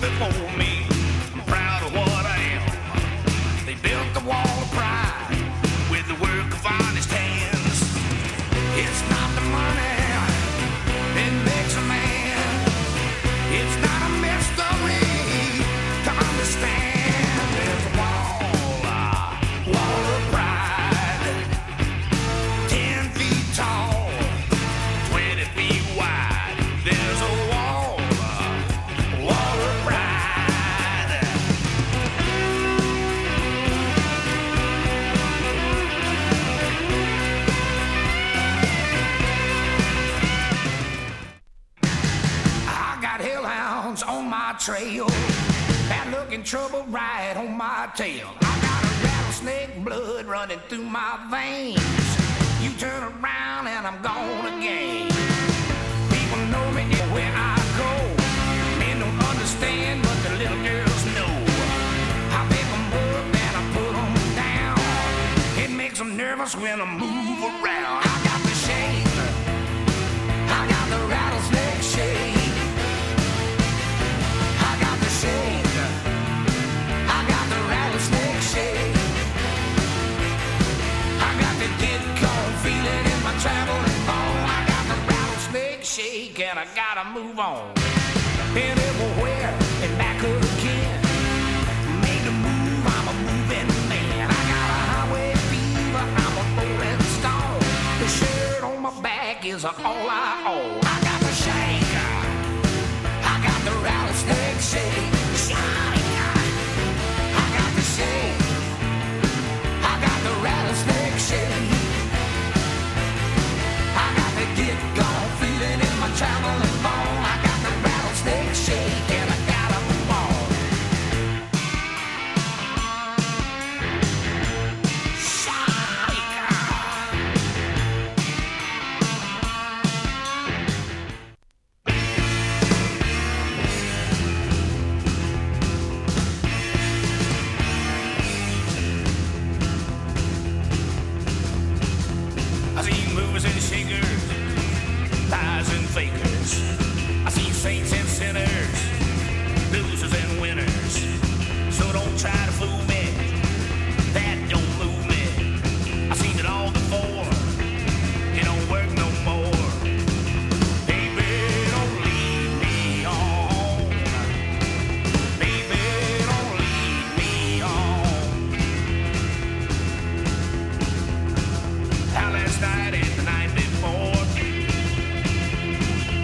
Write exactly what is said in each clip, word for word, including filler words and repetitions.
before me. I'm proud of what I am. They built the wall of pride with the work of honest hands. It's not the money that makes a man. It's not a mystery to understand. There's a wall, a wall of pride, ten feet tall, twenty feet wide. There's a wall, a wall of pride. I got hellhounds on my trail, bad looking trouble right on my tail. I got a rattlesnake blood running through my veins. You turn around and I'm gone again. People know me where I go. Men don't understand, but the little girls know. I pick 'em up and I put 'em down. It makes 'em nervous when I move around. I got the shake, I got the rattlesnake shake. I got the shake, I got the rattlesnake shake. I got the get gone feeling in my traveling bone. I got the rattlesnake shake and I gotta move on. Been everywhere and back again. Made a move, I'm a moving man. I got a highway fever, I'm a rolling stone. The shirt on my back is all I own. I got the shake, I got the rattlesnake shake. Shake, I got the shake, I got the rattlesnake shake. I got the get gone feeling in my traveling bone. I got the rattlesnake shake and I gotta move on. I see movers and shakers, liars and fakers. I see saints and sinners, losers and winners. So don't try to fool me, that don't move me. I've seen it all before, it don't work no more. Baby, don't lead me on. Baby, don't lead me on. How last night and the night before,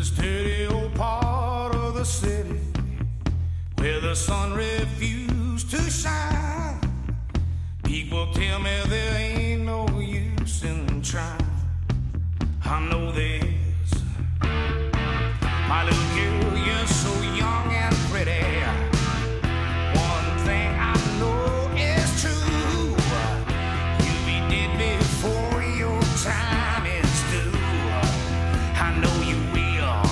this dirty old part of the city where the sun refused to shine. People tell me there ain't no use in trying. I know this. My little girl, you're so young and pretty. One thing I know is true. You'll be dead before your time is due. I know you will.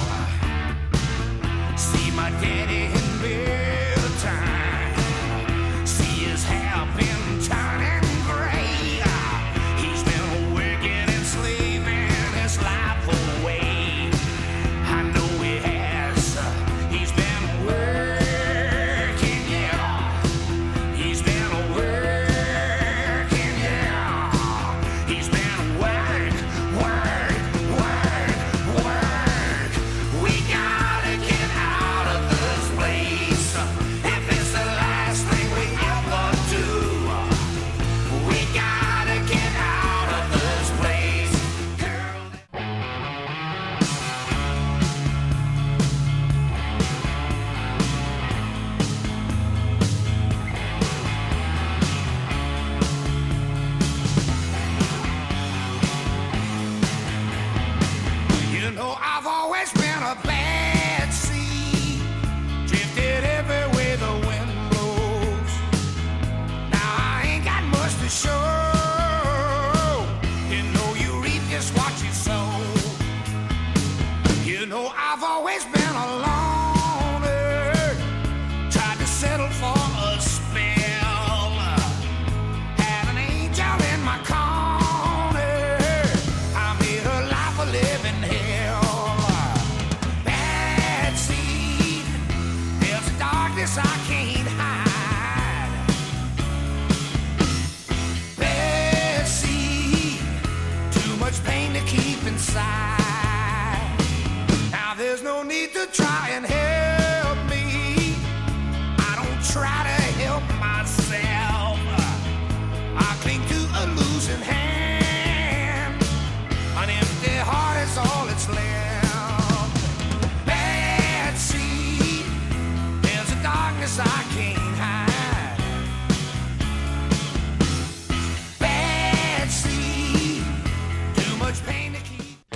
See my daddy in better time. See his hair been turning gray. He's been working and slaving his life away. I know he has. He's been working, yeah. He's been working, yeah. He's been work, work, work, work. We gotta get out of this place. If it's the last thing we ever do, we gotta get out of this place, girl. You know I've always been a bad seed, drifted every way the wind blows. Now I ain't got much to show. You know you reap just what you sow. You know I've always been a loner, tried to settle for a spell. Had an angel in my corner. I made her life a living hell. Bad seed, there's a darkness I can't hide. Bad seed, too much pain to keep inside. Now there's no need to try and help me. I don't try to help myself. I cling to a losing hand. An empty heart is all that's left. Bad seed, there's a darkness I can't hide. Bad seed, too much pain to keep.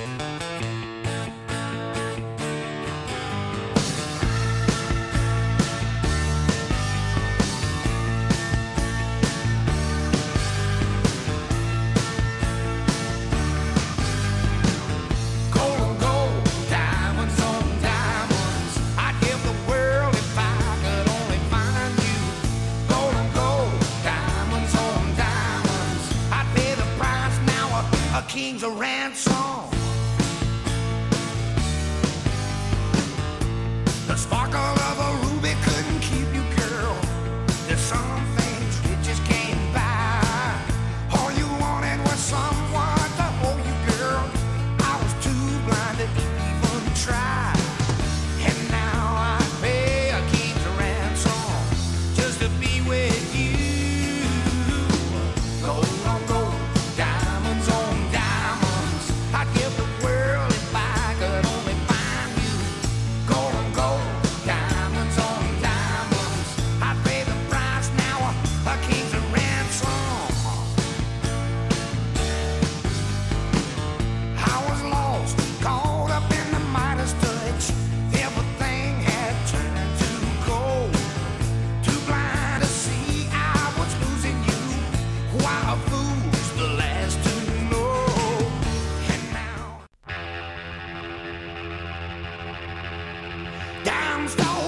Gold on gold, diamonds on diamonds. I'd give the world if I could only find you. Gold on gold, diamonds on diamonds. I'd pay the price now, a, a king's a ransom. The sparkle of a ruby couldn't keep you, girl. There's some things we just can't buy. All you wanted was someone to hold you, girl. I was too blind to even try. And now I pay a king's ransom just to be with you. Gold on gold, diamonds on diamonds. I'd give the world if I could only find you. Gold on gold, diamonds on diamonds. I'd pay the price now, a, a king's ransom. I was lost, caught up in the Midas touch. Everything had turned to gold. Too blind to see I was losing you. Why a fool's the last to know. And now dimes don't